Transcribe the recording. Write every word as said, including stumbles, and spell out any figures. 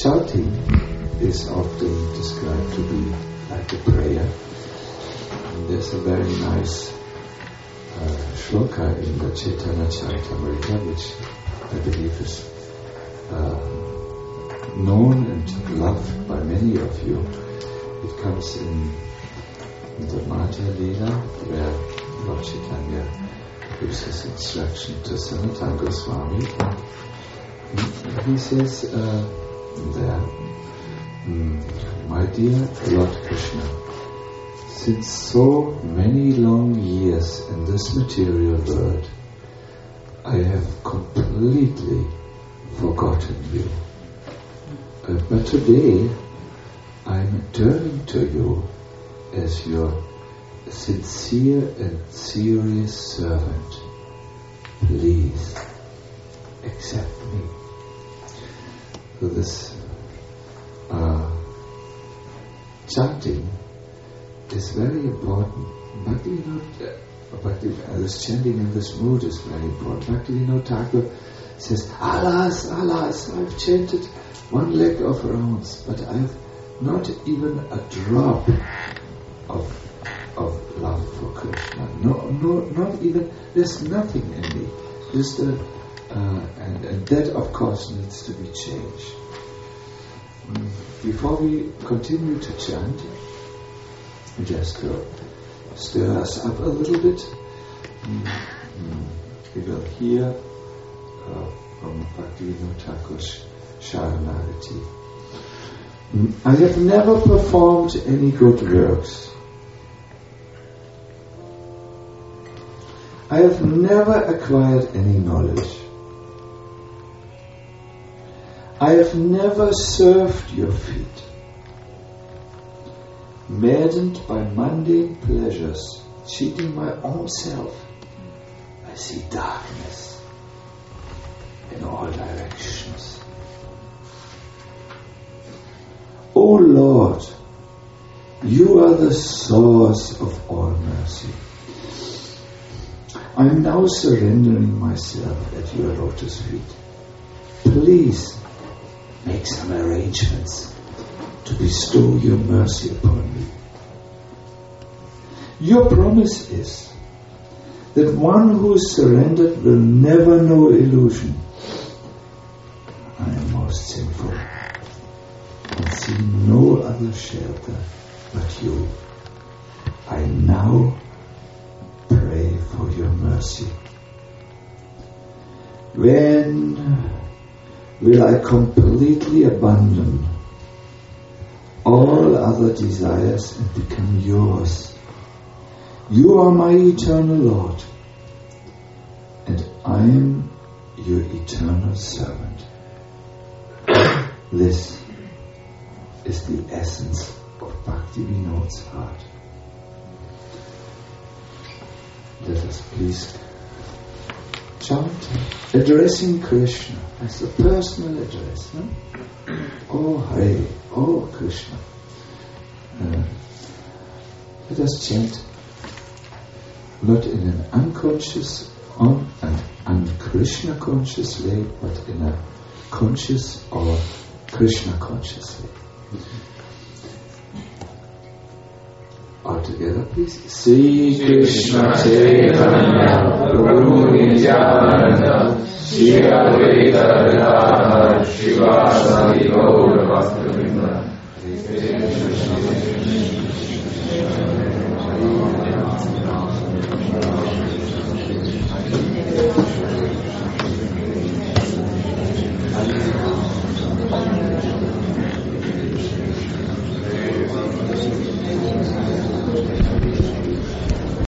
chanting is often described to be like a prayer. And there's a very nice uh, shloka in the Chaitanya Charitamrita, which I believe is uh, known and loved by many of you. It comes in, in the Madhya Lila, where Lord Chaitanya gives his instruction to Sanatana Goswami. And he says uh, there, mm, my dear Lord Krishna, since so many long years in this material world, I have completely forgotten you. Uh, but today, I'm turning to you as your sincere and serious servant. Please accept me. So this uh, chanting is very important. Bhaktivinoda, Bhakti, uh, this chanting in this mood is very important. Bhaktivinoda Thakur says, alas, alas, I've chanted one leg of rounds, but I've not even a drop of of love for Krishna. No, no, not even. There's nothing in me. Just a, uh, and, and that, of course, needs to be changed. Mm. Before we continue to chant, just to stir us up a little bit, mm. Mm. we will hear uh, from Bhaktivinoda Thakur's Sharanagati. Mm. I have never performed any good works. I have never acquired any knowledge. I have never served your feet. Maddened by mundane pleasures, cheating my own self, I see darkness in all directions. O Lord, you are the source of all mercy. I am now surrendering myself at your lotus feet. Please make some arrangements to bestow your mercy upon me. Your promise is that one who is surrendered will never know illusion. I am most sinful and see no other shelter but you. I now pray for your mercy. When will I completely abandon all other desires and become yours? You are my eternal Lord, and I am your eternal servant. This is the essence of Bhaktivinoda's heart. Let us please chant, addressing Krishna as a personal address. No? Oh Hare, oh Krishna. Uh, let us chant not in an unconscious on an un-Krishna conscious way, but in a conscious or Krishna conscious way. All together, please. Sri Krishna Chaitanya Prabhu Nityananda Shri Advaita Gadadhar Shivasadi Gaura Bhaktivinoda.